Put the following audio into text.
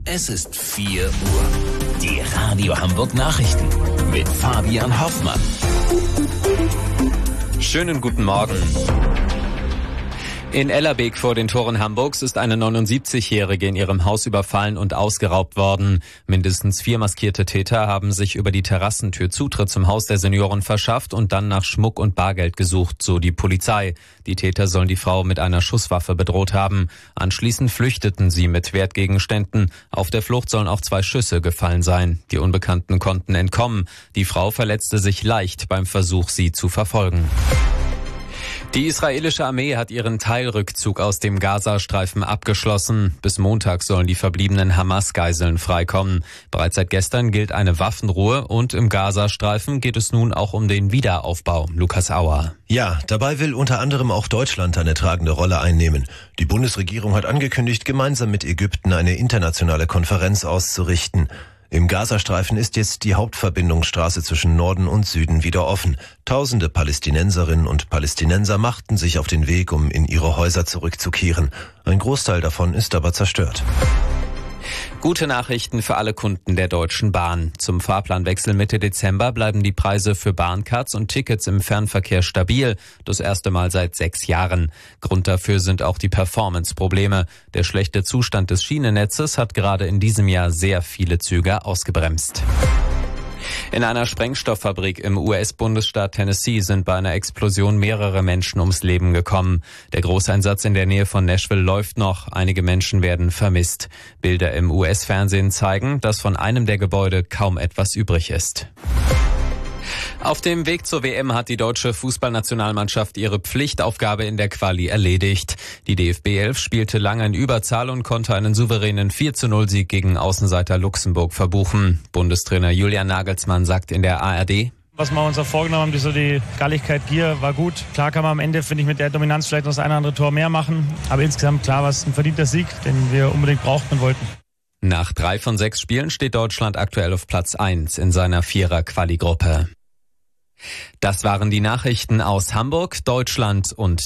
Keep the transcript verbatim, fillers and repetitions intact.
Es ist vier Uhr. Die Radio Hamburg Nachrichten mit Fabian Hoffmann. Schönen guten Morgen. In Ellerbeek vor den Toren Hamburgs ist eine neunundsiebzigjährige in ihrem Haus überfallen und ausgeraubt worden. Mindestens vier maskierte Täter haben sich über die Terrassentür Zutritt zum Haus der Senioren verschafft und dann nach Schmuck und Bargeld gesucht, so die Polizei. Die Täter sollen die Frau mit einer Schusswaffe bedroht haben. Anschließend flüchteten sie mit Wertgegenständen. Auf der Flucht sollen auch zwei Schüsse gefallen sein. Die Unbekannten konnten entkommen. Die Frau verletzte sich leicht beim Versuch, sie zu verfolgen. Die israelische Armee hat ihren Teilrückzug aus dem Gazastreifen abgeschlossen. Bis Montag sollen die verbliebenen Hamas-Geiseln freikommen. Bereits seit gestern gilt eine Waffenruhe und im Gazastreifen geht es nun auch um den Wiederaufbau. Lukas Auer. Ja, dabei will unter anderem auch Deutschland eine tragende Rolle einnehmen. Die Bundesregierung hat angekündigt, gemeinsam mit Ägypten eine internationale Konferenz auszurichten. Im Gazastreifen ist jetzt die Hauptverbindungsstraße zwischen Norden und Süden wieder offen. Tausende Palästinenserinnen und Palästinenser machten sich auf den Weg, um in ihre Häuser zurückzukehren. Ein Großteil davon ist aber zerstört. Gute Nachrichten für alle Kunden der Deutschen Bahn. Zum Fahrplanwechsel Mitte Dezember bleiben die Preise für Bahncards und Tickets im Fernverkehr stabil. Das erste Mal seit sechs Jahren. Grund dafür sind auch die Performance-Probleme. Der schlechte Zustand des Schienennetzes hat gerade in diesem Jahr sehr viele Züge ausgebremst. In einer Sprengstofffabrik im U S-Bundesstaat Tennessee sind bei einer Explosion mehrere Menschen ums Leben gekommen. Der Großeinsatz in der Nähe von Nashville läuft noch. Einige Menschen werden vermisst. Bilder im U S-Fernsehen zeigen, dass von einem der Gebäude kaum etwas übrig ist. Auf dem Weg zur W M hat die deutsche Fußballnationalmannschaft ihre Pflichtaufgabe in der Quali erledigt. Die D F B elf spielte lange in Überzahl und konnte einen souveränen vier zu null Sieg gegen Außenseiter Luxemburg verbuchen. Bundestrainer Julian Nagelsmann sagt in der A R D: Was wir uns auch vorgenommen haben, die, so die Galligkeit, Gier, war gut. Klar kann man am Ende, finde ich, mit der Dominanz vielleicht noch das eine oder andere Tor mehr machen. Aber insgesamt, klar, war es ein verdienter Sieg, den wir unbedingt brauchten und wollten. Nach drei von sechs Spielen steht Deutschland aktuell auf Platz eins in seiner Vierer-Quali-Gruppe. Das waren die Nachrichten aus Hamburg, Deutschland und